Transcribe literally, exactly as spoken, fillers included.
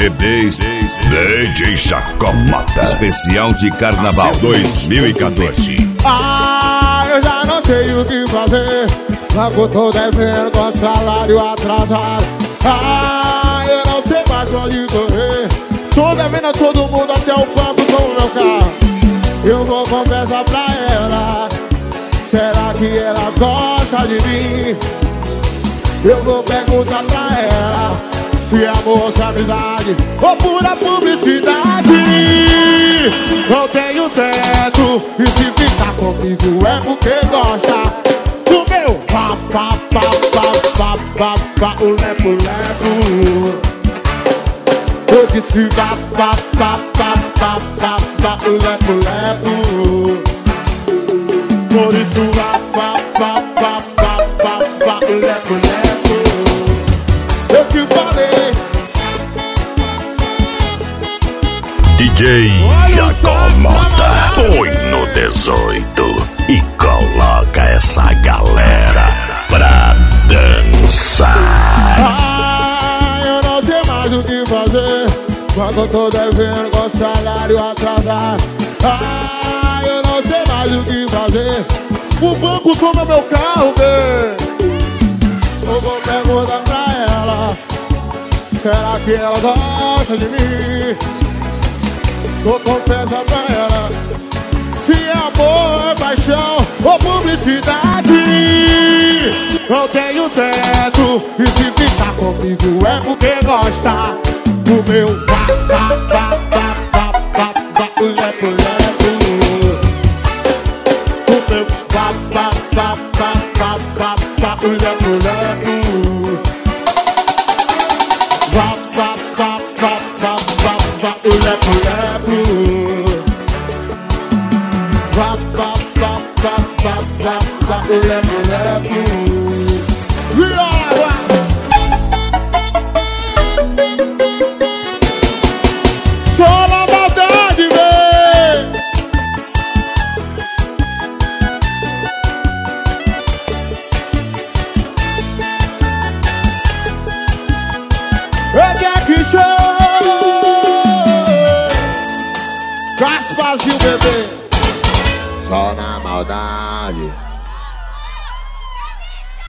D Ds D J Chacomata. Especial de Carnaval dois mil e quatorze. Ah, eu já não sei o que fazer, mas eu tô devendo com salário atrasado. Ah, eu não sei mais onde correr, tô devendo a todo mundo até o banco com o meu carro. Eu vou confessar pra ela, será que ela gosta de mim? Eu vou perguntar pra ela se amor, se amizade ou pura publicidade. Não tenho teto e se ficar comigo é porque gosta do meu pá, pá, pá, pá, pá, pá, pá, o lepo, lepo. Eu disse pá, pá, pá, pá, pá, pá, pá, o lepo, lepo. Por isso pá, pá, pá, pá, pá, pá, pá, o lepo, lepo. Eu te falei, D J Chacomata, põe no dezoito e coloca essa galera pra dançar. ah, eu não sei mais o que fazer, quando eu tô devendo com salário atrasado. Ah, eu não sei mais o que fazer, o banco toma meu carro, bem. Eu vou perguntar pra ela, será que ela gosta de mim? Vou confessar pra ela, se amor é paixão ou publicidade. Não tenho teto e se ficar comigo é porque gosta do meu pá, pá, pá, pá, pá, pá, pá, o lepo, lepo. O meu pá, pá, pá, pá, pá, pá, pá, o lepo, lepo. Pá, pá, pá, pá, pá, pá, pá, o lepo, lepo. Pá, pá, pá, pá, pá, pá, pá, o lepo, lepo. Viola! Só na maldade, vem! É Jack Show! Gasparzinho, bebê! Só na maldade.